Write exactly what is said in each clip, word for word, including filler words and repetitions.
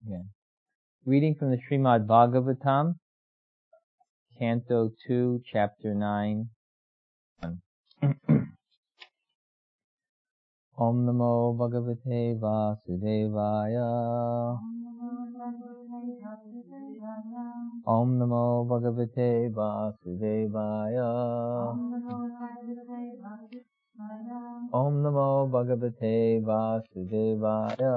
Again. Reading from the Srimad Bhagavatam, Canto two, Chapter nine. Om Namo Bhagavate Vasudevaya. Om Namo Bhagavate Vasudevaya. Om Namo Bhagavate Vasudevaya.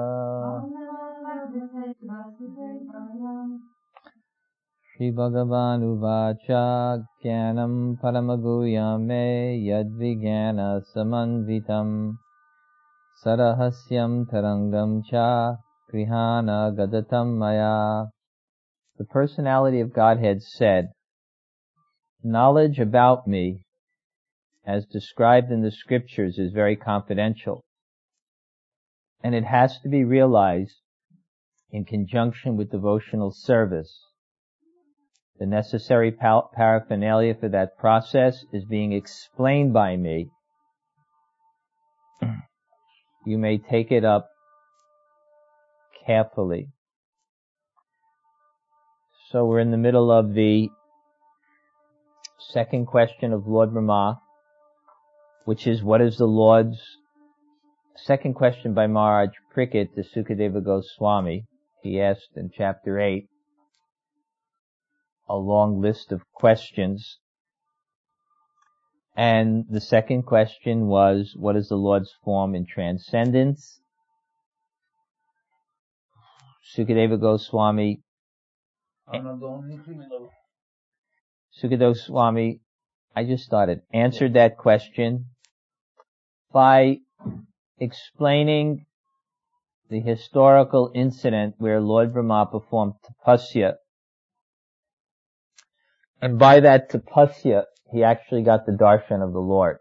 Shri Bhagavan Uvacha Jnanam Paramaguyame Yadvijnana Samanvitam Sarahasyam Tarangam Cha Grihana Gadatam Maya. The personality of Godhead said, knowledge about me, as described in the scriptures, is very confidential, and it has to be realized in conjunction with devotional service. The necessary paraphernalia for that process is being explained by me. You may take it up carefully. So we're in the middle of the second question of Lord Brahma, which is, what is the Lord's... Second question by Maharaj Parikshit to Sukadeva Goswami. He asked in chapter eight a long list of questions. And the second question was, what is the Lord's form in transcendence? Sukadeva Goswami Sukadeva Goswami, I just started, answered that question by explaining the historical incident where Lord Brahma performed tapasya. And by that tapasya, he actually got the darshan of the Lord.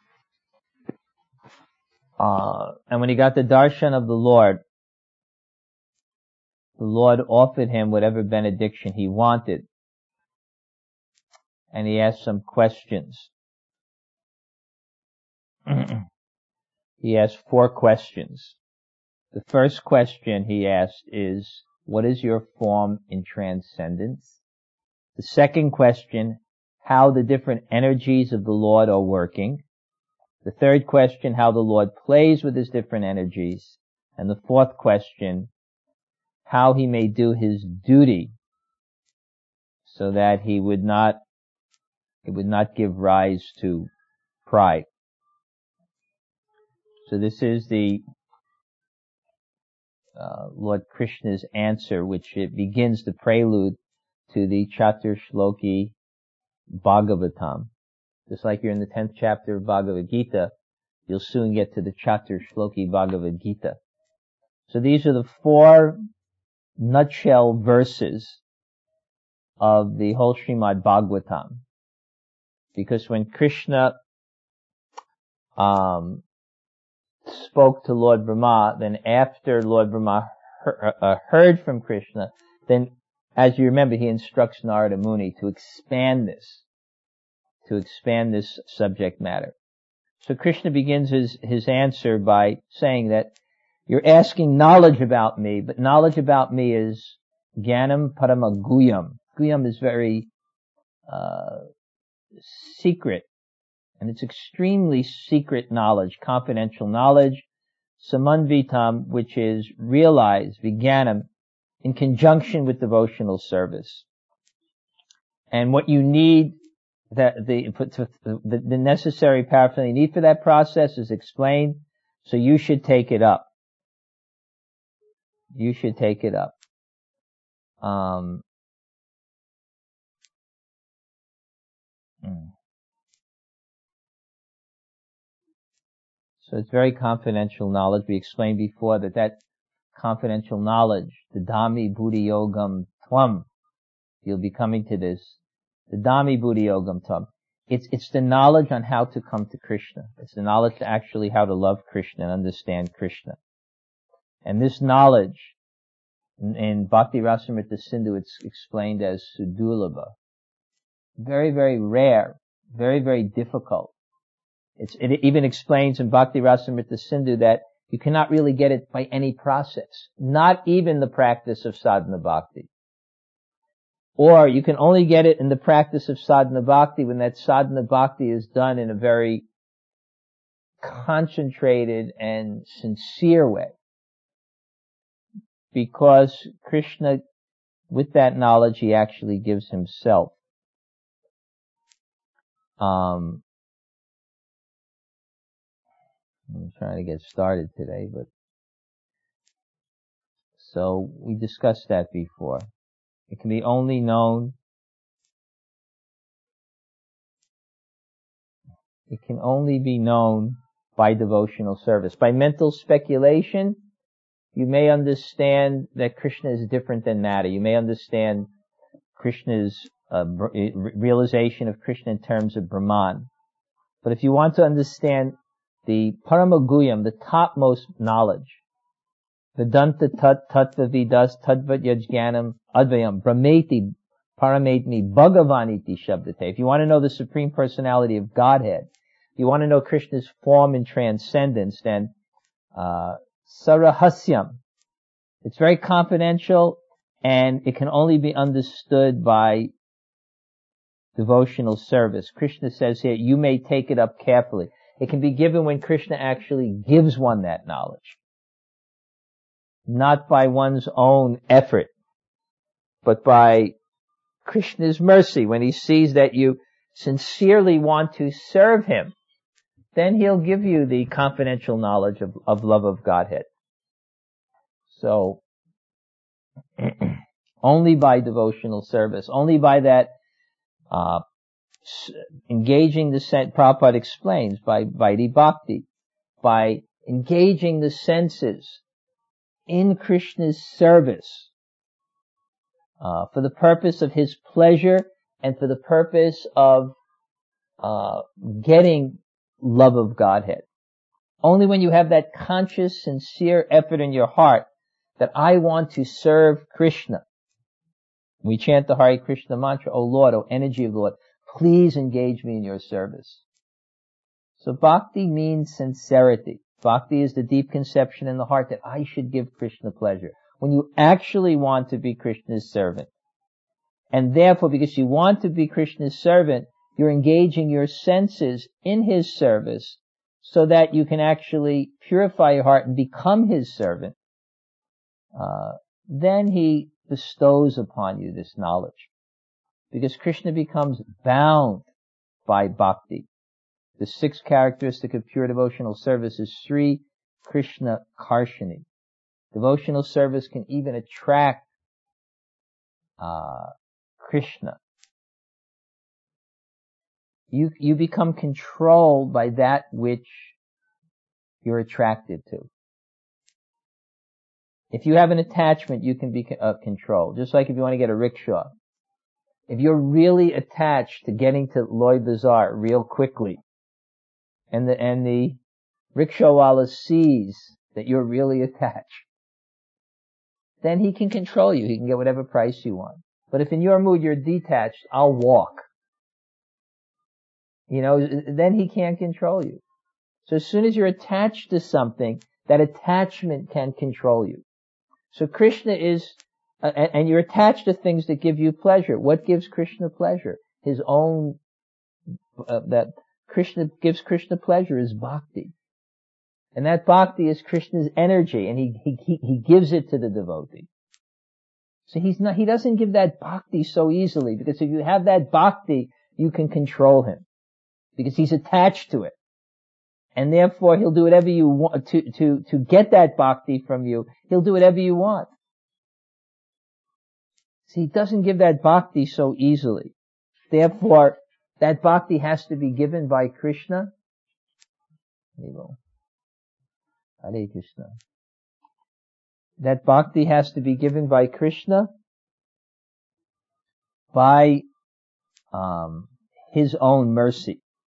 Uh, and when he got the darshan of the Lord, the Lord offered him whatever benediction he wanted. And he asked some questions. He asked four questions. The first question he asked is, what is your form in transcendence? The second question, how the different energies of the Lord are working. The third question, how the Lord plays with his different energies. And the fourth question, how he may do his duty so that he would not, it would not give rise to pride. So this is the uh, Lord Krishna's answer, which it begins the prelude to the Chatur Shloki Bhagavatam. Just like you're in the tenth chapter of Bhagavad Gita, you'll soon get to the Chatur Shloki Bhagavad Gita. So these are the four nutshell verses of the whole Srimad Bhagavatam. Because when Krishna um, spoke to Lord Brahma, then after Lord Brahma heard, uh, heard from Krishna, then, as you remember, he instructs Narada Muni to expand this, to expand this subject matter. So Krishna begins his, his answer by saying that you're asking knowledge about me, but knowledge about me is Jnanam Parama Guyam. Guyam is very uh, secret, and it's extremely secret knowledge, confidential knowledge. Samanvitam, which is realized, Vijnanam, in conjunction with devotional service. And what you need, that the, the, the necessary paraphernalia you need for that process is explained, so you should take it up. You should take it up. Um, so it's very confidential knowledge. We explained before that that confidential knowledge, the Dhammi Buddhi Yogam Tvam, you'll be coming to this, the Dhammi Buddhi Yogam Tvam. It's, it's the knowledge on how to come to Krishna. It's the knowledge to actually how to love Krishna and understand Krishna. And this knowledge, in, in Bhakti Rasamrita Sindhu, it's explained as Sudulabha. Very, very rare. Very, very difficult. It's, it even explains in Bhakti Rasamrita Sindhu that You cannot really get it by any process, not even the practice of sadhana bhakti. Or you can only get it in the practice of sadhana bhakti when that sadhana bhakti is done in a very concentrated and sincere way. Because Krishna, with that knowledge, he actually gives himself. Um, I'm trying to get started today, but so we discussed that before. It can be only known, it can only be known by devotional service. By mental speculation, you may understand that Krishna is different than matter. You may understand Krishna's uh, realization of Krishna in terms of Brahman. But if you want to understand the Paramaguyam, the topmost knowledge, Vedanta tat tattva vidas tadvat yajnanam advayam brahmeti paramatmi bhagavaniti shabdate. If you want to know the Supreme Personality of Godhead, if you want to know Krishna's form and transcendence, then uh, sarahasyam. It's very confidential, and it can only be understood by devotional service. Krishna says here, you may take it up carefully. It can be given when Krishna actually gives one that knowledge. Not by one's own effort, but by Krishna's mercy. When he sees that you sincerely want to serve him, then he'll give you the confidential knowledge of, of love of Godhead. So, only by devotional service, only by that uh engaging the sense, Prabhupada explains, by Vaidhi Bhakti, by engaging the senses in Krishna's service, uh, for the purpose of his pleasure and for the purpose of uh, getting love of Godhead. Only when you have that conscious, sincere effort in your heart that I want to serve Krishna. We chant the Hare Krishna mantra, O Lord, O energy of the Lord, please engage me in your service. So bhakti means sincerity. Bhakti is the deep conception in the heart that I should give Krishna pleasure. When you actually want to be Krishna's servant. And therefore, because you want to be Krishna's servant, you're engaging your senses in his service so that you can actually purify your heart and become his servant. Uh, then he bestows upon you this knowledge. Because Krishna becomes bound by bhakti. The sixth characteristic of pure devotional service is Sri Krishna Karshani. Devotional service can even attract uh, Krishna. You, you become controlled by that which you're attracted to. If you have an attachment, you can be uh, controlled. Just like if you want to get a rickshaw. If you're really attached to getting to Loy Bazaar real quickly, and the, and the rickshawala sees that you're really attached, then he can control you. He can get whatever price you want. But if in your mood you're detached, I'll walk. You know, then he can't control you. So as soon as you're attached to something, that attachment can control you. So Krishna is, uh, and, and you're attached to things that give you pleasure. What gives Krishna pleasure? His own, uh, that Krishna gives Krishna pleasure is bhakti. And that bhakti is Krishna's energy, and he, he, he gives it to the devotee. So he's not, he doesn't give that bhakti so easily, because if you have that bhakti, you can control him. Because he's attached to it. And therefore he'll do whatever you want to, to, to get that bhakti from you. He'll do whatever you want. See, he doesn't give that bhakti so easily. Therefore, that bhakti has to be given by Krishna. Hare Krishna. That bhakti has to be given by Krishna by um, his own mercy.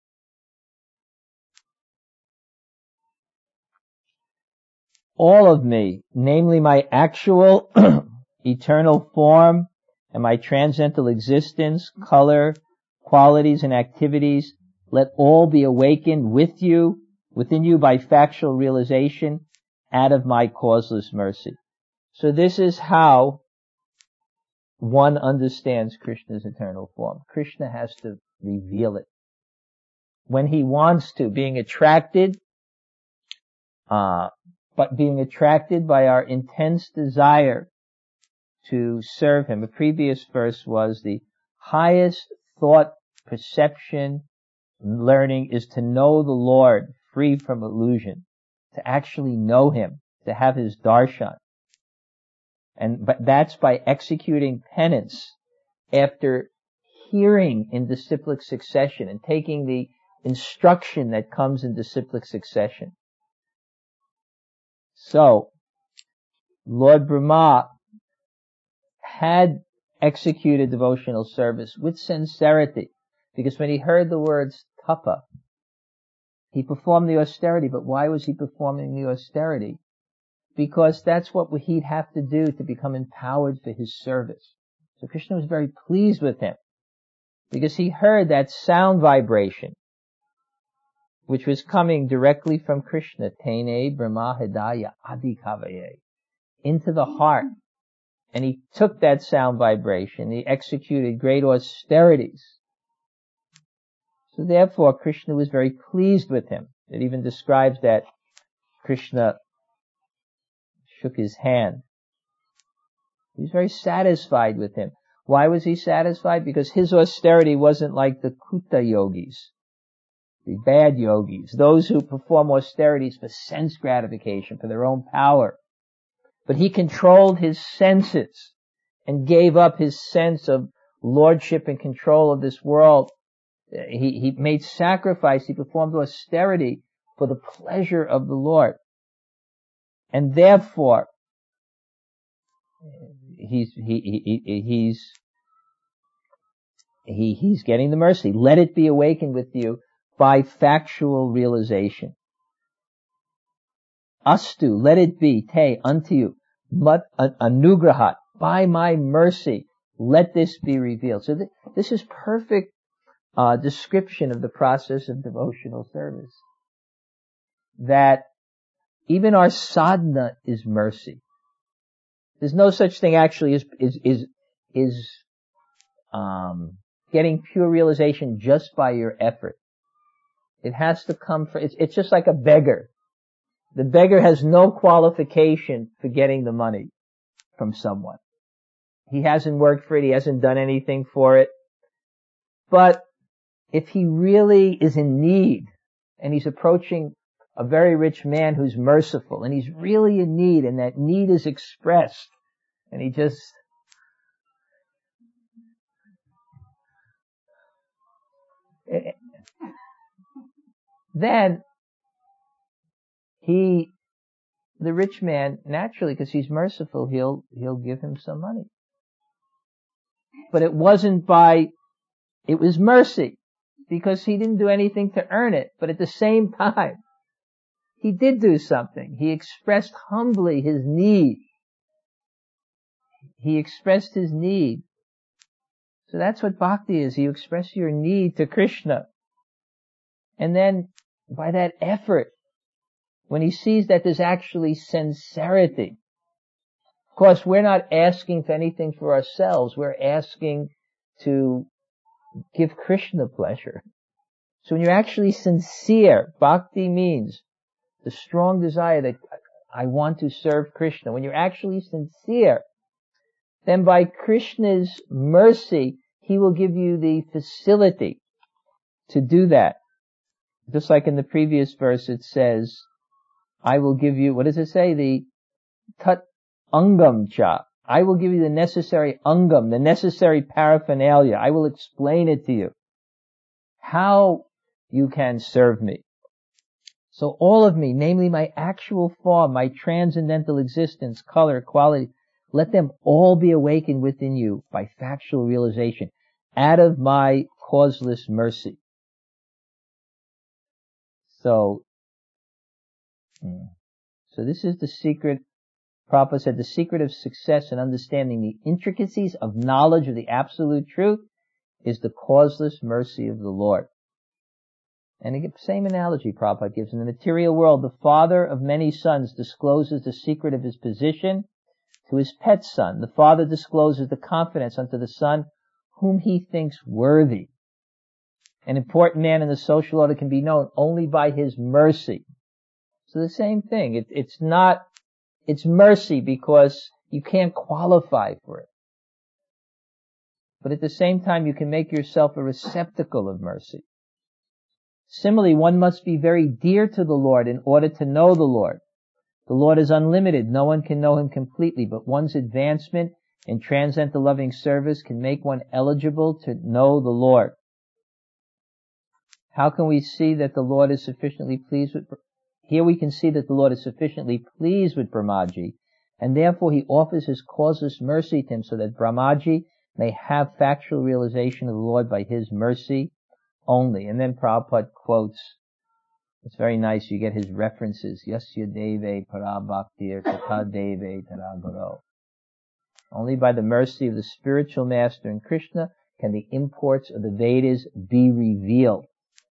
All of me, namely my actual eternal form and my transcendental existence, color, qualities, and activities, let all be awakened with you, within you by factual realization, out of my causeless mercy. So this is how one understands Krishna's eternal form. Krishna has to reveal it. When he wants to, being attracted, uh, but being attracted by our intense desire to serve him. The previous verse was the highest thought, perception, learning is to know the Lord free from illusion, to actually know him, to have his darshan. And but that's by executing penance after hearing in disciplic succession and taking the instruction that comes in disciplic succession. So, Lord Brahma had executed devotional service with sincerity, because when he heard the words tapa, he performed the austerity. But why was he performing the austerity? Because that's what he'd have to do to become empowered for his service. So Krishna was very pleased with him, because he heard that sound vibration, which was coming directly from Krishna, Tene Brahma Hidaya Adhikavaye, into the heart. And he took that sound vibration, he executed great austerities. So therefore, Krishna was very pleased with him. It even describes that Krishna shook his hand. He was very satisfied with him. Why was he satisfied? Because his austerity wasn't like the Kuta yogis, the bad yogis, those who perform austerities for sense gratification, for their own power. But he controlled his senses and gave up his sense of lordship and control of this world. He, he made sacrifice, he performed austerity for the pleasure of the Lord. And therefore, he's, he, he, he's, he, he's getting the mercy. Let it be awakened with you by factual realization. Astu, let it be, te, unto you, mat anugrahat, by my mercy, let this be revealed. So th- this is perfect uh, description of the process of devotional service. That even our sadhana is mercy. There's no such thing actually as is is is um, getting pure realization just by your effort. It has to come from. It's, it's just like a beggar. The beggar has no qualification for getting the money from someone. He hasn't worked for it. He hasn't done anything for it. But if he really is in need and he's approaching a very rich man who's merciful and he's really in need and that need is expressed and he just then he the rich man, naturally, because he's merciful, he'll he'll give him some money. But it wasn't by, it was mercy, because he didn't do anything to earn it. But at the same time, he did do something. He expressed humbly his need. He expressed his need. So that's what bhakti is. You express your need to Krishna. And then, by that effort, when he sees that there's actually sincerity. Of course, we're not asking for anything for ourselves. We're asking to give Krishna pleasure. So when you're actually sincere, bhakti means the strong desire that I want to serve Krishna. When you're actually sincere, then by Krishna's mercy, he will give you the facility to do that. Just like in the previous verse it says, I will give you, what does it say? The tat angam cha. I will give you the necessary angam, the necessary paraphernalia. I will explain it to you. How you can serve me. So all of me, namely my actual form, my transcendental existence, color, quality, let them all be awakened within you by factual realization out of my causeless mercy. So, so this is the secret. Prabhupada said the secret of success in understanding the intricacies of knowledge of the absolute truth is the causeless mercy of the Lord. And the same analogy Prabhupada gives. In the material world, the father of many sons discloses the secret of his position to his pet son. The father discloses the confidence unto the son whom he thinks worthy. An important man in the social order can be known only by his mercy. So the same thing. It, it's not, it's mercy because you can't qualify for it. But at the same time, you can make yourself a receptacle of mercy. Similarly, one must be very dear to the Lord in order to know the Lord. The Lord is unlimited. No one can know him completely, but one's advancement in transcendental loving service can make one eligible to know the Lord. How can we see that the Lord is sufficiently pleased with... Here we can see that the Lord is sufficiently pleased with Brahmaji, and therefore he offers his causeless mercy to him so that Brahmaji may have factual realization of the Lord by his mercy only. And then Prabhupada quotes, it's very nice, you get his references, Yasya Deve Parabhaktir Tata Deve Taragaro. Only by the mercy of the spiritual master in Krishna can the imports of the Vedas be revealed.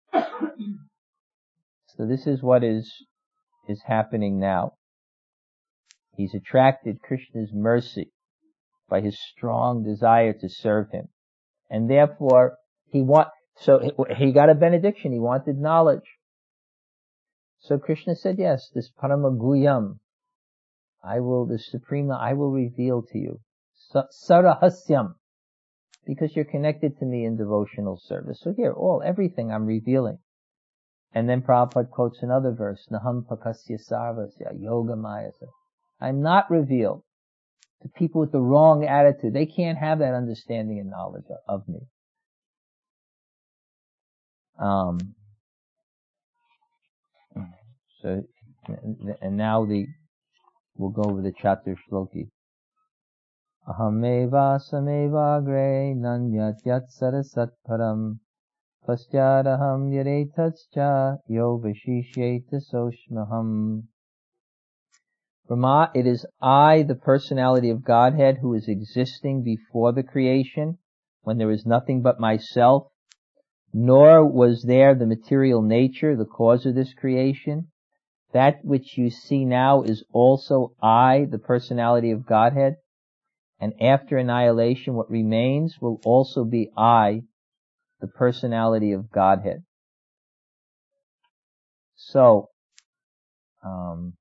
So this is what is, is happening now. He's attracted Krishna's mercy by his strong desire to serve him. And therefore, he want, so he got a benediction, he wanted knowledge. So Krishna said, yes, this Paramaguyam, I will, the Supreme, I will reveal to you. Sarahasyam, because you're connected to me in devotional service. So here, all, everything I'm revealing. And then Prabhupada quotes another verse, Naham pakasya sarvasya yoga mayasa. I'm not revealed to people with the wrong attitude. They can't have that understanding and knowledge of me. Um, so, and now the, we'll go over the chapter shloki. Ahameva samevagre nanyat yat sarasat param pastyadaham yadetascha yo vishishyeta soshmaham. Brahma, it is I, the personality of Godhead, who is existing before the creation, when there is nothing but myself, nor was there the material nature, the cause of this creation. That which you see now is also I, the personality of Godhead, and after annihilation what remains will also be I, the personality of Godhead. So, um,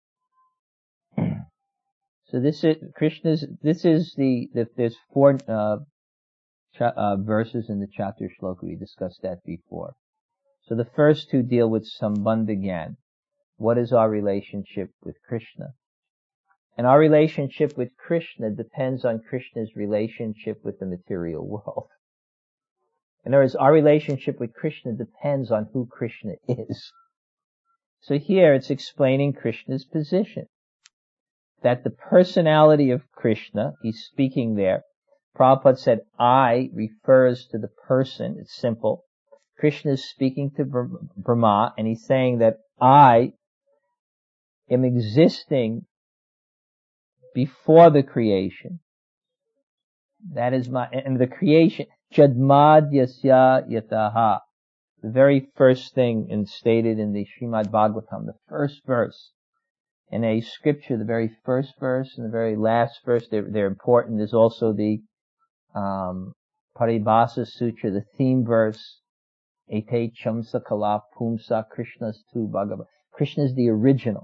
so this is Krishna's. This is the, the there's four uh, cha- uh, verses in the chapter shloka. We discussed that before. So the first two deal with Sambandha Gyan. What is our relationship with Krishna? And our relationship with Krishna depends on Krishna's relationship with the material world. In other words, our relationship with Krishna depends on who Krishna is. So here it's explaining Krishna's position. That the personality of Krishna, he's speaking there. Prabhupada said, I refers to the person. It's simple. Krishna is speaking to Brahma, and he's saying that I am existing before the creation. That is my, and the creation, Jadmad Yasya Yataha. The very first thing in, stated in the Srimad Bhagavatam, the first verse. In a scripture, the very first verse and the very last verse, they're, they're important. There's also the um, Paribhasa Sutra, the theme verse, Ete Chamsa Kala Pumsa Krishna's tu Bhagavad. Krishna is the original.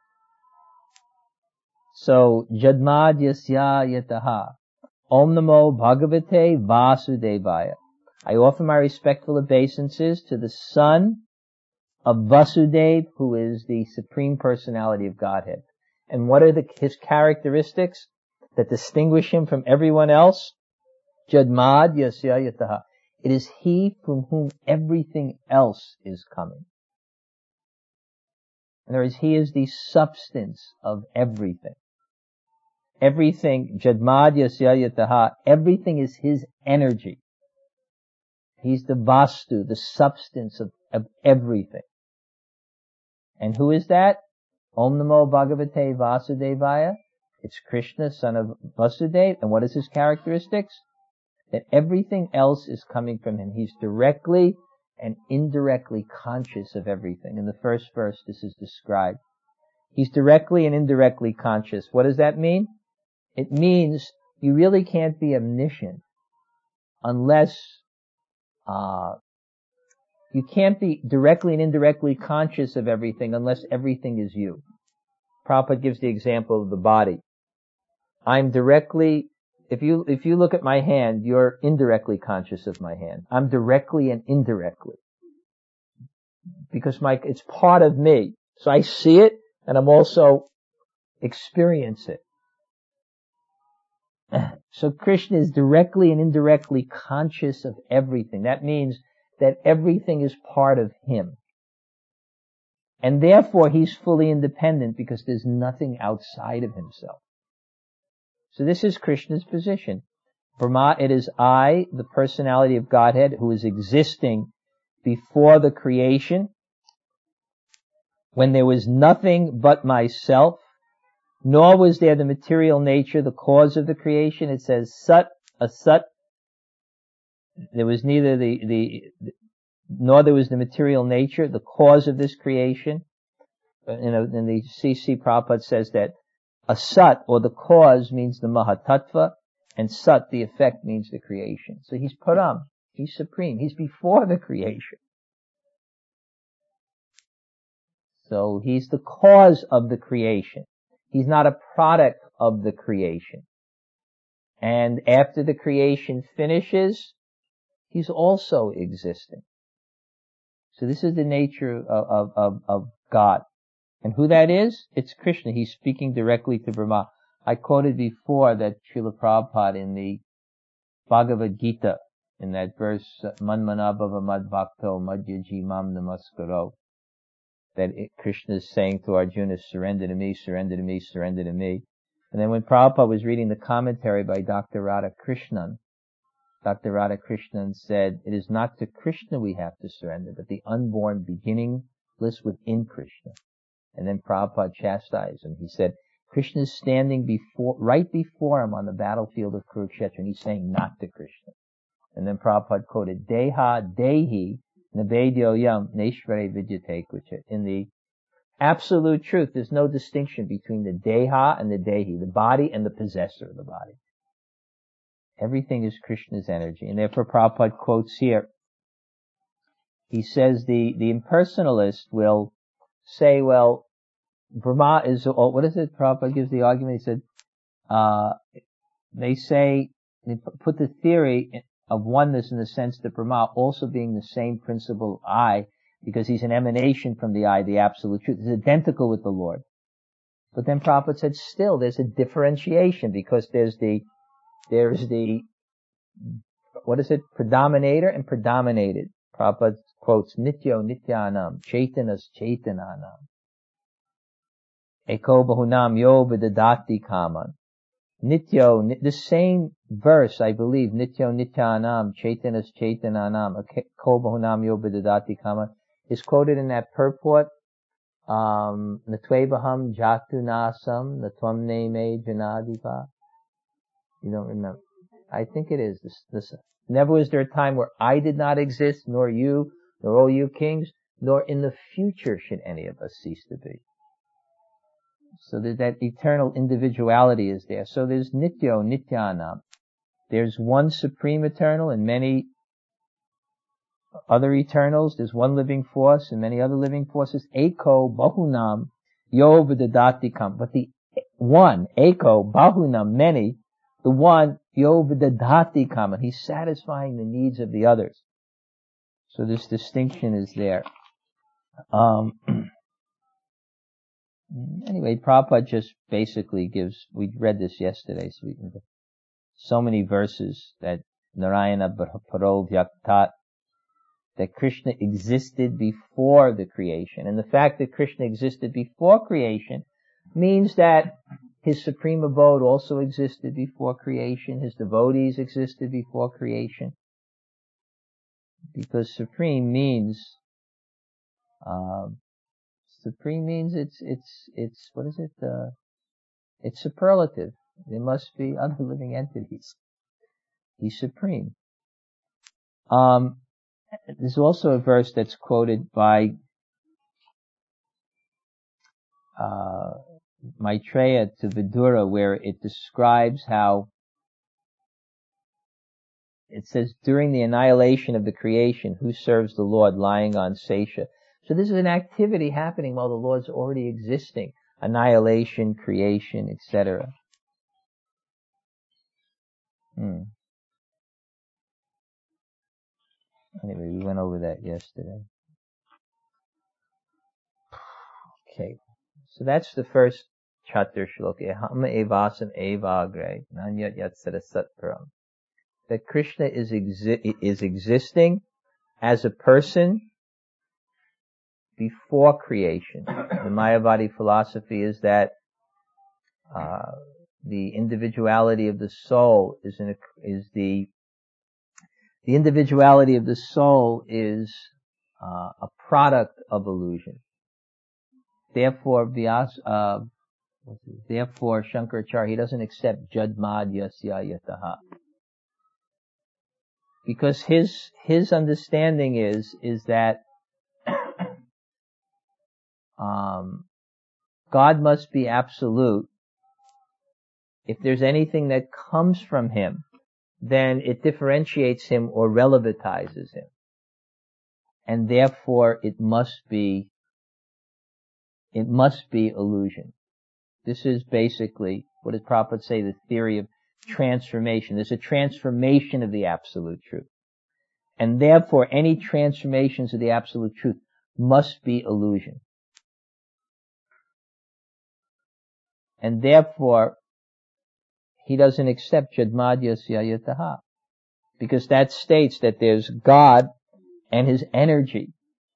So, Jadmad Yasya Yataha. Om Namo Bhagavate Vasudevaya. I offer my respectful obeisances to the son of Vasudeva, who is the Supreme Personality of Godhead. And what are the, his characteristics that distinguish him from everyone else? Jadmad Yasya Yataha. It is he from whom everything else is coming. In other words, he is the substance of everything. Everything, Jadmad Yasya Yataha, everything is his energy. He's the Vastu, the substance of, of everything. And who is that? Om Namo Bhagavate Vasudevaya. It's Krishna, son of Vasudeva. And what is his characteristics? That everything else is coming from him. He's directly and indirectly conscious of everything. In the first verse, this is described. He's directly and indirectly conscious. What does that mean? It means you really can't be omniscient unless uh, you can't be directly and indirectly conscious of everything unless everything is you. Prabhupada gives the example of the body. I'm directly, if you, if you look at my hand, you're indirectly conscious of my hand. I'm directly and indirectly. Because my, it's part of me. So I see it, and I'm also experience it. So Krishna is directly and indirectly conscious of everything. That means that everything is part of him. And therefore he's fully independent because there's nothing outside of himself. So this is Krishna's position. Brahma, it is I, the personality of Godhead, who is existing before the creation, when there was nothing but myself, nor was there the material nature, the cause of the creation. It says Sat, Asat. There was neither the, the, nor there was the material nature, the cause of this creation. You know, in the C C Prabhupada says that Asat, or the cause, means the Mahatattva, and Sat, the effect, means the creation. So he's Param. He's supreme. He's before the creation. So he's the cause of the creation. He's not a product of the creation. And after the creation finishes, he's also existing. So this is the nature of, of, of, of God. And who that is? It's Krishna. He's speaking directly to Brahma. I quoted before that Srila Prabhupada in the Bhagavad Gita, in that verse, Manmanabhava Madbhakto Madhyaji Mam Namaskaro, that it, Krishna is saying to Arjuna, surrender to me, surrender to me, surrender to me. And then when Prabhupada was reading the commentary by Doctor Radhakrishnan, Doctor Radhakrishnan said, it is not to Krishna we have to surrender, but the unborn beginning bliss within Krishna. And then Prabhupada chastised him. He said, Krishna is standing before, right before him on the battlefield of Kurukshetra, and he's saying not to Krishna. And then Prabhupada quoted, Deha Dehi Nabedyo Yam Neshvare Vidyate Kucha. In the absolute truth, there's no distinction between the Deha and the Dehi, the body and the possessor of the body. Everything is Krishna's energy. And therefore Prabhupada quotes here. He says the, the impersonalist will say, well, Brahma is, oh, what is it? Prabhupada gives the argument. He said, uh, they say, they put the theory of oneness in the sense that Brahma also being the same principle I, because he's an emanation from the I, the absolute truth, is identical with the Lord. But then Prabhupada said, still, there's a differentiation because there's the, there's the, what is it? Predominator and predominated. Prabhupada quotes, Nityo Nityanam, Chaitanas Chaitananam. Eko Bahunam Yo Vidadati Kaman. Nityo, the same verse, I believe, Nityo Nityanam, Chaitanas Chaitananam, Eko Bahunam Yo Vidadati Kaman, is quoted in that purport, um, Natvebaham Jatu Nasam, Natvam Neme Janadipa. You don't remember? I think it is. This, this, never was there a time where I did not exist, nor you, nor all you kings, nor in the future should any of us cease to be. So that, that eternal individuality is there. So there's Nityo, Nityanam. There's one supreme eternal and many other eternals. There's one living force and many other living forces. Eko, Bahunam, Yo Vidadatikam. But the one, Eko, Bahunam, many, the one, Yo Vidadatikam, and he's satisfying the needs of the others. So this distinction is there. Um, Anyway, Prabhupada just basically gives, we read this yesterday, so we can, so many verses that Narayana Paro Vyaktat, that Krishna existed before the creation. And the fact that Krishna existed before creation means that his supreme abode also existed before creation, his devotees existed before creation. Because supreme means, um, supreme means it's, it's, it's, what is it? Uh, it's superlative. There must be other living entities. He's supreme. Um, there's also a verse that's quoted by uh, Maitreya to Vidura where it describes how it says, during the annihilation of the creation, who serves the Lord lying on Sesha? So this is an activity happening while the Lord's already existing. Annihilation, creation, et cetera. Hmm. Anyway, we went over that yesterday. Okay. So that's the first chatur shloka. Hama evasam evagre nanyat yat sarasatparam. That Krishna is exi- is existing as a person before creation. The Mayavadi philosophy is that uh, the individuality of the soul is in a, is the the individuality of the soul is uh, a product of illusion. Therefore, Vyas, uh, therefore Shankaracharya, he doesn't accept Jadmad Yasya Yataha. Because his his understanding is is that um, God must be absolute. If there's anything that comes from him, then it differentiates him or relativizes him. And therefore it must be, it must be illusion. This is basically, what does Prabhupada say, the theory of transformation. There's a transformation of the absolute truth. And therefore any transformations of the absolute truth must be illusion. And therefore, he doesn't accept Jadmadya Syayataha. Because that states that there's God and his energy.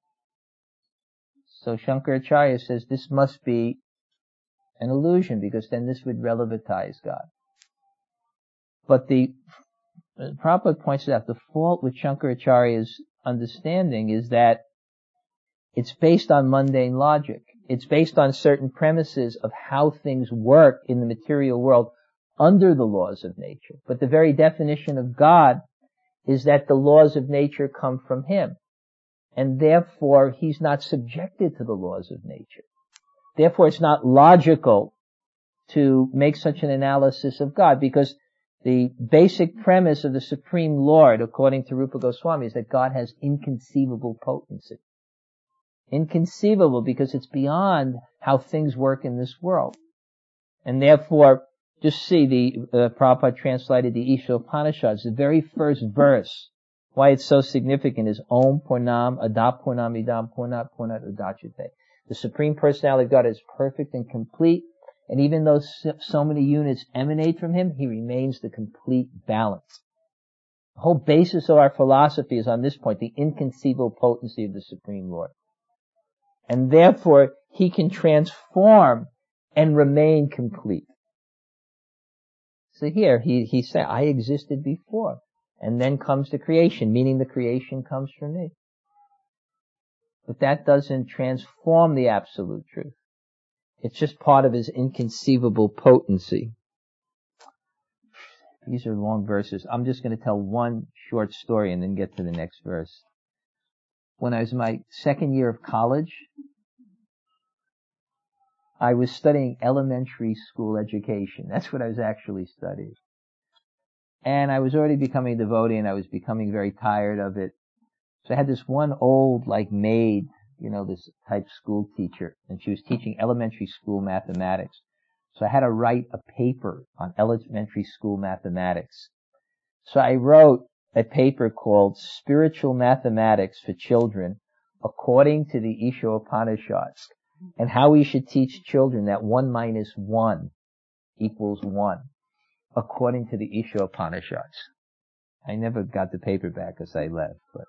So Shankaracharya says this must be an illusion, because then this would relativize God. But the Prabhupada points out the fault with Shankaracharya's understanding is that it's based on mundane logic. It's based on certain premises of how things work in the material world under the laws of nature. But the very definition of God is that the laws of nature come from him. And therefore, he's not subjected to the laws of nature. Therefore, it's not logical to make such an analysis of God, because the basic premise of the Supreme Lord, according to Rupa Goswami, is that God has inconceivable potency. Inconceivable because it's beyond how things work in this world. And therefore, just see the, uh, Prabhupada translated the Isha Upanishads, the very first verse. Why it's so significant is Om Purnam Adap Purnam Idam Purnat Purnat Udachyate. The Supreme Personality of God is perfect and complete, and even though so many units emanate from him, he remains the complete balance. The whole basis of our philosophy is on this point, the inconceivable potency of the Supreme Lord. And therefore, he can transform and remain complete. So here, he, he said, I existed before. And then comes the creation, meaning the creation comes from me. But that doesn't transform the absolute truth. It's just part of his inconceivable potency. These are long verses. I'm just going to tell one short story and then get to the next verse. When I was in my second year of college, I was studying elementary school education. That's what I was actually studying. And I was already becoming a devotee, and I was becoming very tired of it. So I had this one old, like, maid, you know, this type school teacher, and she was teaching elementary school mathematics. So I had to write a paper on elementary school mathematics. So I wrote a paper called Spiritual Mathematics for Children According to the Isha Upanishads, and how we should teach children that one minus one equals one, according to the Isha Upanishads. I never got the paper back because I left. But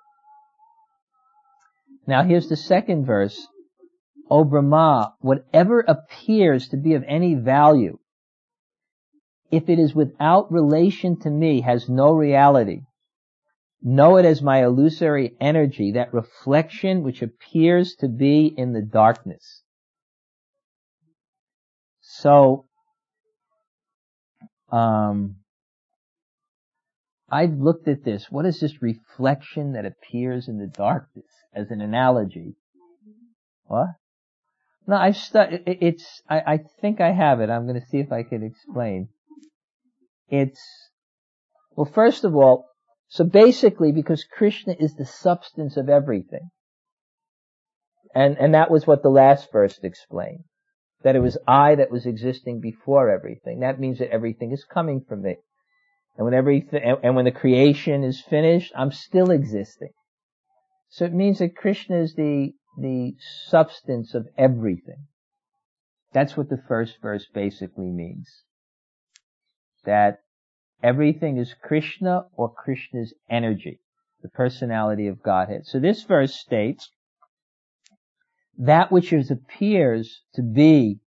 now here's the second verse. O Brahma, whatever appears to be of any value, if it is without relation to me, has no reality. Know it as my illusory energy, that reflection which appears to be in the darkness. So, um, I've looked at this. What is this reflection that appears in the darkness as an analogy? What? No, I've stu- it's, I, I think I have it. I'm going to see if I can explain. It's, well, first of all, so basically because Krishna is the substance of everything. And, and that was what the last verse explained. That it was I that was existing before everything. That means that everything is coming from me. And when everything, and when the creation is finished, I'm still existing. So it means that Krishna is the, the substance of everything. That's what the first verse basically means. That everything is Krishna or Krishna's energy, the personality of Godhead. So this verse states, that which is, appears to be,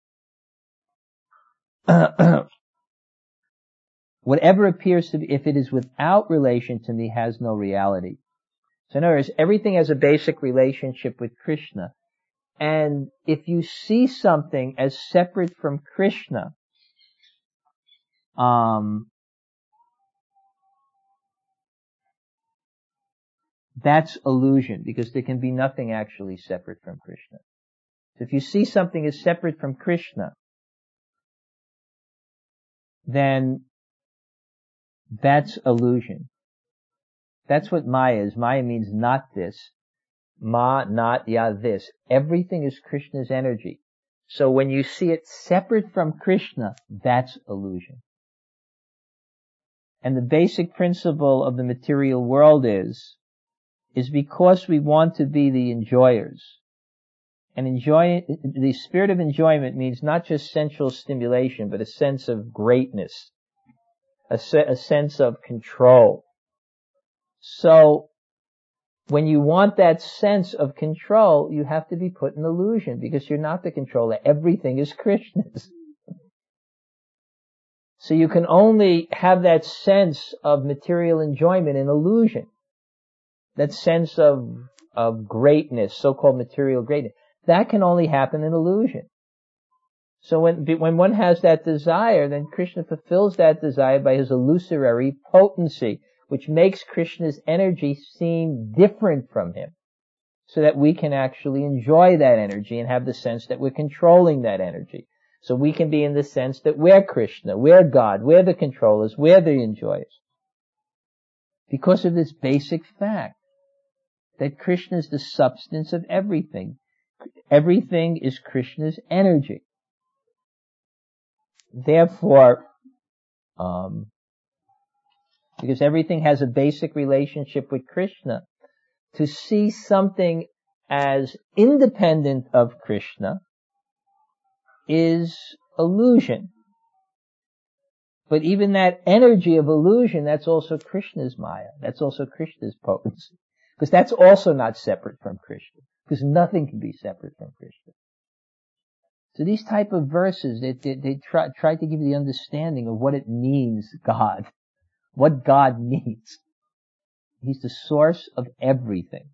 whatever appears to be, if it is without relation to me, has no reality. So in other words, everything has a basic relationship with Krishna. And if you see something as separate from Krishna, um, that's illusion, because there can be nothing actually separate from Krishna. So if you see something as separate from Krishna, then that's illusion. That's what Maya is. Maya means not this. Ma, not, ya, this. Everything is Krishna's energy. So when you see it separate from Krishna, that's illusion. And the basic principle of the material world is, is because we want to be the enjoyers. And enjoy, the spirit of enjoyment means not just sensual stimulation, but a sense of greatness, a, se- a sense of control. So, when you want that sense of control, you have to be put in illusion, because you're not the controller. Everything is Krishna's. So you can only have that sense of material enjoyment in illusion. That sense of, of greatness, so-called material greatness. That can only happen in illusion. So when, when one has that desire, then Krishna fulfills that desire by his illusory potency, which makes Krishna's energy seem different from him, so that we can actually enjoy that energy and have the sense that we're controlling that energy. So we can be in the sense that we're Krishna, we're God, we're the controllers, we're the enjoyers. Because of this basic fact, that Krishna is the substance of everything. Everything is Krishna's energy. Therefore, um, because everything has a basic relationship with Krishna, to see something as independent of Krishna is illusion. But even that energy of illusion, that's also Krishna's Maya. That's also Krishna's potency. Because that's also not separate from Krishna. Because nothing can be separate from Krishna. So these type of verses, they, they, they try, try to give you the understanding of what it means, God. What God means. He's the source of everything.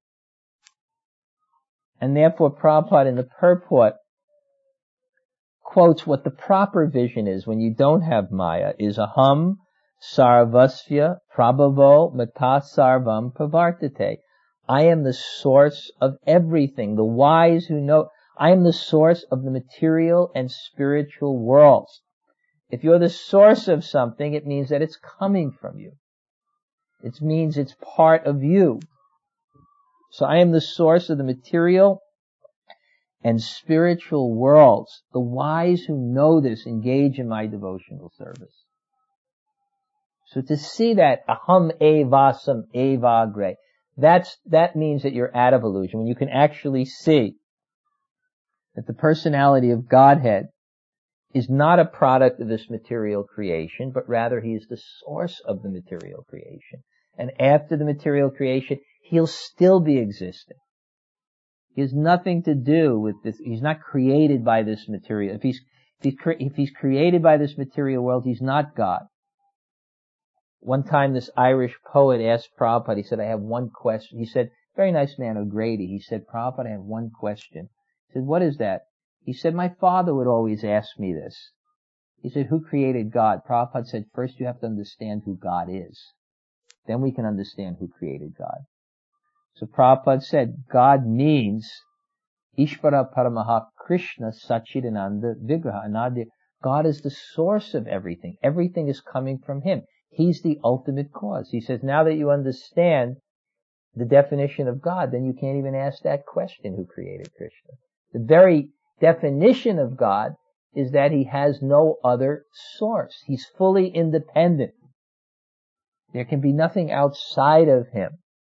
And therefore Prabhupada in the purport quotes what the proper vision is when you don't have Maya, is aham sarvasya prabhavo mata sarvam pravartate. I am the source of everything. The wise who know, I am the source of the material and spiritual worlds. If you're the source of something, it means that it's coming from you. It means it's part of you. So I am the source of the material and spiritual worlds. The wise who know this engage in my devotional service. So to see that aham evasam evagre, that's, that means that you're out of illusion. When you can actually see that the personality of Godhead is not a product of this material creation, but rather he is the source of the material creation. And after the material creation, he'll still be existing. He has nothing to do with this. He's not created by this material. If he's, if he's, cre- if he's created by this material world, he's not God. One time this Irish poet asked Prabhupada, he said, I have one question. He said, very nice man, O'Grady. He said, Prabhupada, I have one question. He said, what is that? He said, my father would always ask me this. He said, who created God? Prabhupada said, first you have to understand who God is. Then we can understand who created God. So Prabhupada said, God means Ishvara Paramaha Krishna Satchidananda Vigraha Anadya. God is the source of everything. Everything is coming from Him. He's the ultimate cause. He says, now that you understand the definition of God, then you can't even ask that question, who created Krishna. The very definition of God is that He has no other source. He's fully independent. There can be nothing outside of Him.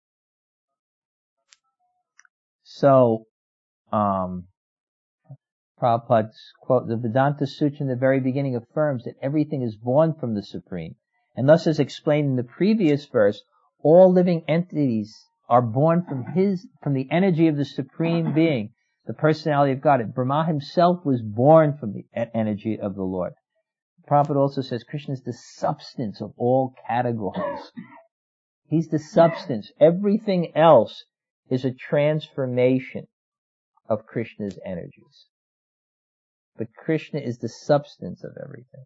So, um, Prabhupada's quote, the Vedanta Sutra in the very beginning affirms that everything is born from the Supreme. And thus, as explained in the previous verse, all living entities are born from His, from the energy of the Supreme Being, the personality of God. And Brahma himself was born from the energy of the Lord. Prabhupada also says Krishna is the substance of all categories. He's the substance. Everything else is a transformation of Krishna's energies. But Krishna is the substance of everything.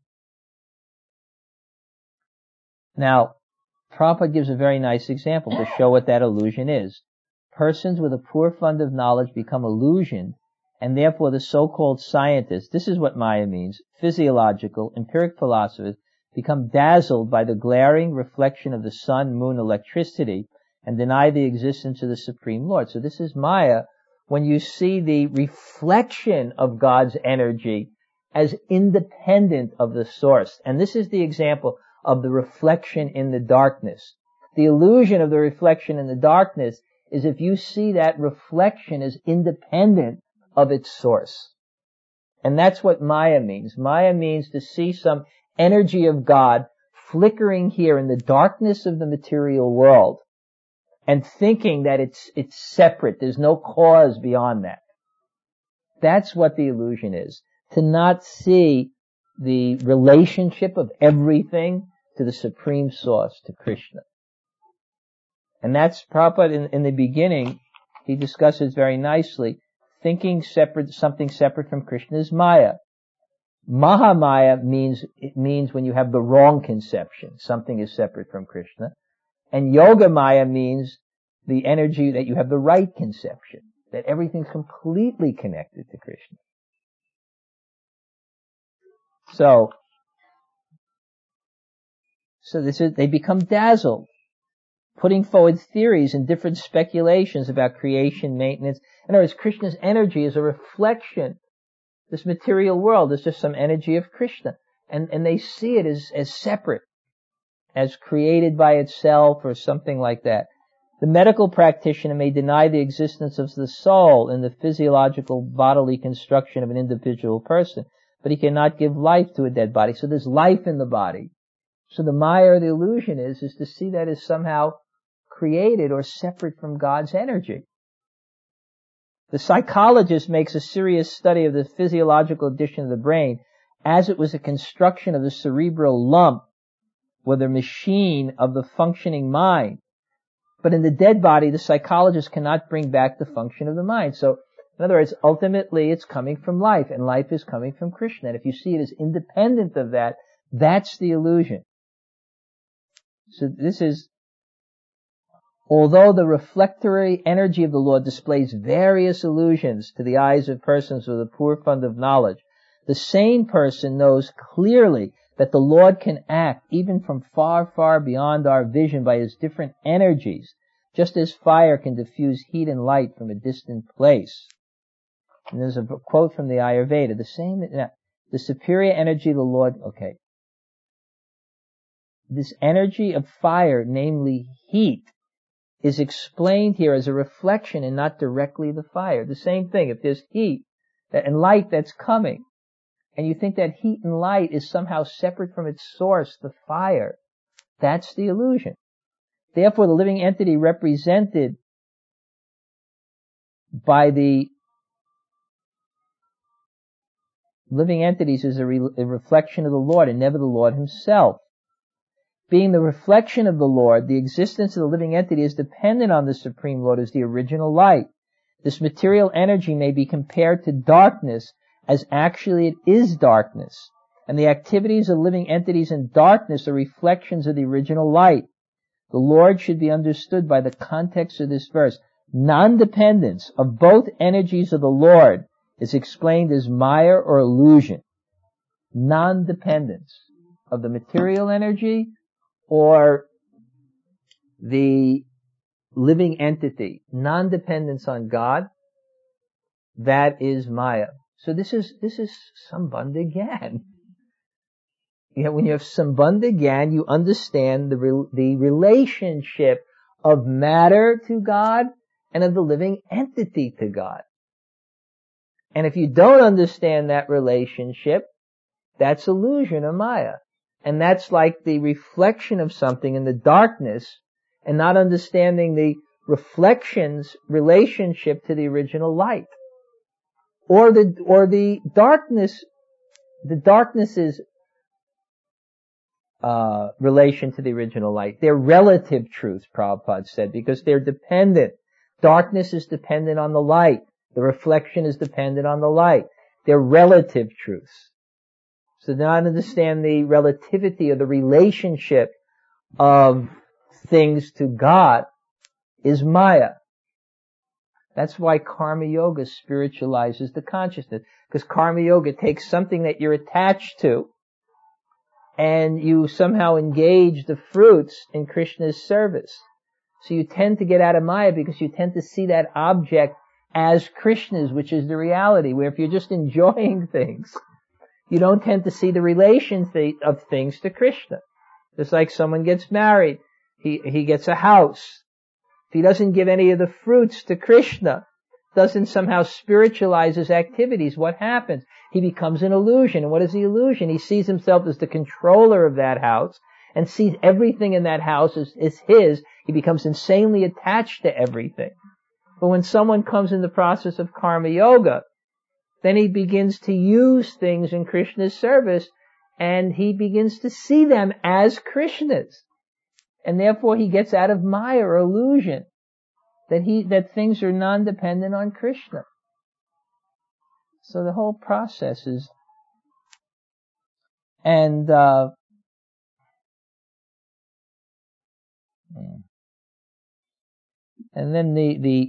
Now, Prabhupada gives a very nice example to show what that illusion is. Persons with a poor fund of knowledge become illusioned, and therefore the so-called scientists, this is what Maya means, physiological, empiric philosophers, become dazzled by the glaring reflection of the sun, moon, electricity, and deny the existence of the Supreme Lord. So this is Maya, when you see the reflection of God's energy as independent of the source. And this is the example of the reflection in the darkness. The illusion of the reflection in the darkness is if you see that reflection as independent of its source. And that's what Maya means. Maya means to see some energy of God flickering here in the darkness of the material world and thinking that it's it's separate. There's no cause beyond that. That's what the illusion is. To not see the relationship of everything to the Supreme Source, to Krishna. And that's Prabhupada in, in the beginning, he discusses very nicely, thinking separate, something separate from Krishna is Maya. Mahamaya means, it means when you have the wrong conception, something is separate from Krishna. And Yoga Maya means the energy that you have the right conception, that everything's completely connected to Krishna. So, so this is, they become dazzled, putting forward theories and different speculations about creation, maintenance. In other words, Krishna's energy is a reflection. This material world is just some energy of Krishna. And, and they see it as, as separate, as created by itself or something like that. The medical practitioner may deny the existence of the soul in the physiological bodily construction of an individual person, but he cannot give life to a dead body. So there's life in the body. So the Maya or the illusion is, is to see that as somehow created or separate from God's energy. The psychologist makes a serious study of the physiological addition of the brain as it was a construction of the cerebral lump with a machine of the functioning mind. But in the dead body, the psychologist cannot bring back the function of the mind. So, in other words, ultimately it's coming from life, and life is coming from Krishna. And if you see it as independent of that, that's the illusion. So this is, although the reflectory energy of the Lord displays various illusions to the eyes of persons with a poor fund of knowledge, the sane person knows clearly that the Lord can act even from far, far beyond our vision by His different energies, just as fire can diffuse heat and light from a distant place. And there's a quote from the Ayurveda, the same, the superior energy of the Lord, okay. This energy of fire, namely heat, is explained here as a reflection and not directly the fire. The same thing, if there's heat and light that's coming, and you think that heat and light is somehow separate from its source, the fire, that's the illusion. Therefore, the living entity represented by the living entities is a, re- a reflection of the Lord and never the Lord Himself. Being the reflection of the Lord, the existence of the living entity is dependent on the Supreme Lord as the original light. This material energy may be compared to darkness, as actually it is darkness. And the activities of living entities in darkness are reflections of the original light. The Lord should be understood by the context of this verse. Non-dependence of both energies of the Lord is explained as Maya or illusion. Non-dependence of the material energy or the living entity. Non-dependence on God, that is Maya. So this is, this is Sambandha Gyan. You know, when you have Sambandha Gyan, you understand the, re- the relationship of matter to God and of the living entity to God. And if you don't understand that relationship, that's illusion or Maya. And that's like the reflection of something in the darkness and not understanding the reflection's relationship to the original light. Or the, or the darkness, the darkness's uh, relation to the original light. They're relative truths, Prabhupada said, because they're dependent. Darkness is dependent on the light. The reflection is dependent on the light. They're relative truths. So to not understand the relativity of the relationship of things to God is Maya. That's why Karma Yoga spiritualizes the consciousness. Because Karma Yoga takes something that you're attached to and you somehow engage the fruits in Krishna's service. So you tend to get out of Maya because you tend to see that object as Krishna's, which is the reality, where if you're just enjoying things, you don't tend to see the relation th- of things to Krishna. Just like someone gets married, he, he gets a house. If he doesn't give any of the fruits to Krishna, doesn't somehow spiritualize his activities, what happens? He becomes an illusion. And what is the illusion? He sees himself as the controller of that house and sees everything in that house as, as his. He becomes insanely attached to everything. But when someone comes in the process of Karma Yoga, then he begins to use things in Krishna's service and he begins to see them as Krishna's. And therefore he gets out of Maya or illusion that he, that things are non-dependent on Krishna. So the whole process is, and, uh, and then the, the,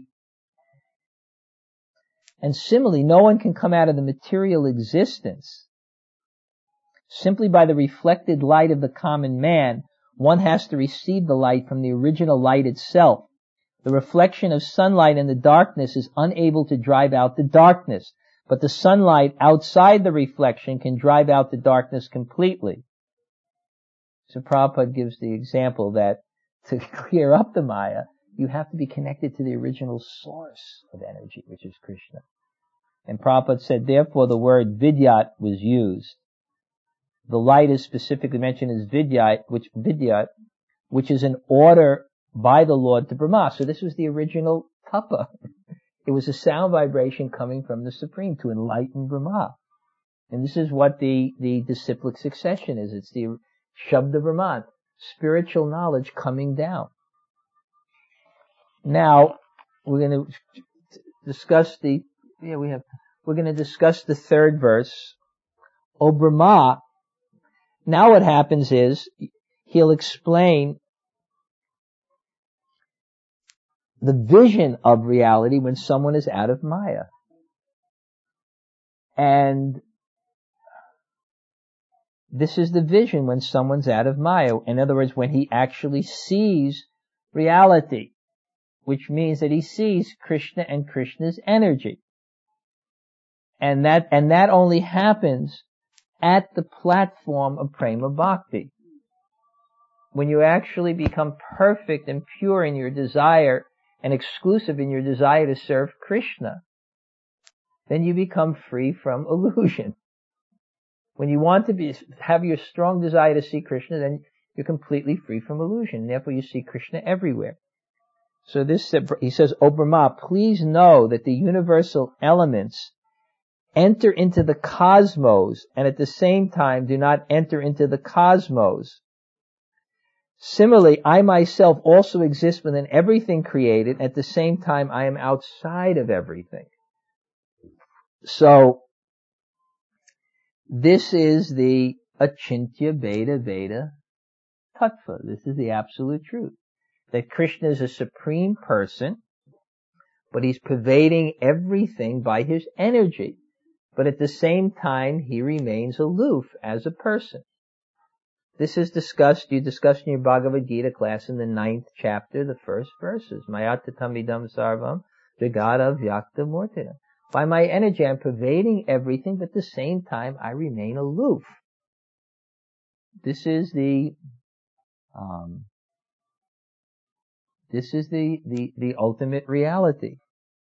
and similarly, no one can come out of the material existence simply by the reflected light of the common man. One has to receive the light from the original light itself. The reflection of sunlight in the darkness is unable to drive out the darkness, but the sunlight outside the reflection can drive out the darkness completely. So Prabhupada gives the example that to clear up the Maya, you have to be connected to the original source of energy, which is Krishna. And Prabhupada said, therefore the word vidyat was used. The light is specifically mentioned as vidyat, which vidyat, which is an order by the Lord to Brahma. So this was the original tapa. It was a sound vibration coming from the Supreme to enlighten Brahma. And this is what the, the disciplic succession is. It's the Shabda Brahman, spiritual knowledge coming down. Now, we're going to discuss the, yeah, we have, we're going to discuss the third verse. O Brahma, now what happens is, he'll explain the vision of reality when someone is out of Maya. And this is the vision when someone's out of Maya. In other words, when he actually sees reality, which means that he sees Krishna and Krishna's energy. And that, and that only happens at the platform of Prema Bhakti. When you actually become perfect and pure in your desire and exclusive in your desire to serve Krishna, then you become free from illusion. When you want to be, have your strong desire to see Krishna, then you're completely free from illusion. Therefore you see Krishna everywhere. So this, he says, O Brahma, please know that the universal elements enter into the cosmos and at the same time do not enter into the cosmos. Similarly, I myself also exist within everything created. At the same time, I am outside of everything. So, this is the Achintya Veda Veda Tattva. This is the absolute truth. that Krishna is a supreme person, but he's pervading everything by his energy. But at the same time, he remains aloof as a person. This is discussed, you discussed in your Bhagavad Gita class in the ninth chapter, the first verses. Mayatatamidam sarvam jagata vyakta murtina. By my energy, I'm pervading everything, but at the same time, I remain aloof. This is the, um, this is the, the, the ultimate reality.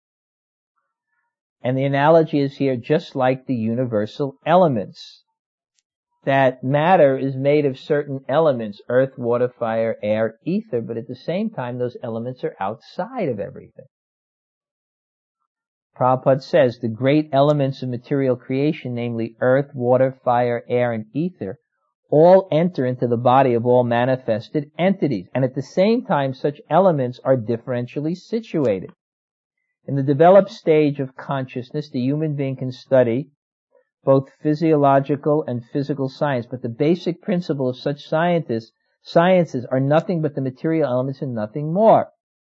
And the analogy is here just like the universal elements. That matter is made of certain elements, earth, water, fire, air, ether, but at the same time, those elements are outside of everything. Prabhupada says the great elements of material creation, namely earth, water, fire, air, and ether, all enter into the body of all manifested entities. And at the same time, such elements are differentially situated. In the developed stage of consciousness, the human being can study both physiological and physical science, but the basic principle of such scientists, sciences are nothing but the material elements and nothing more.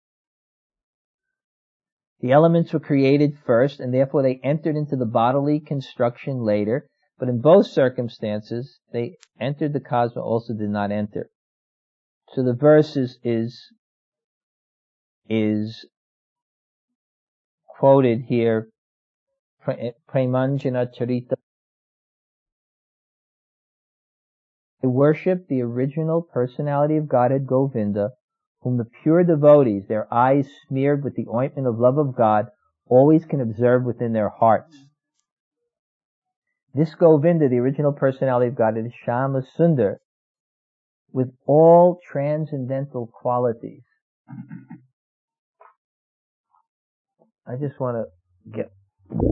The elements were created first, and therefore they entered into the bodily construction later, but in both circumstances, they entered the cosmos, also did not enter. So the verse is, is, is quoted here, Premanjana Charita. They worship the original personality of Godhead Govinda, whom the pure devotees, their eyes smeared with the ointment of love of God, always can observe within their hearts. This Govinda, the original personality of Godhead, is Shama Sundar, with all transcendental qualities. I just want to get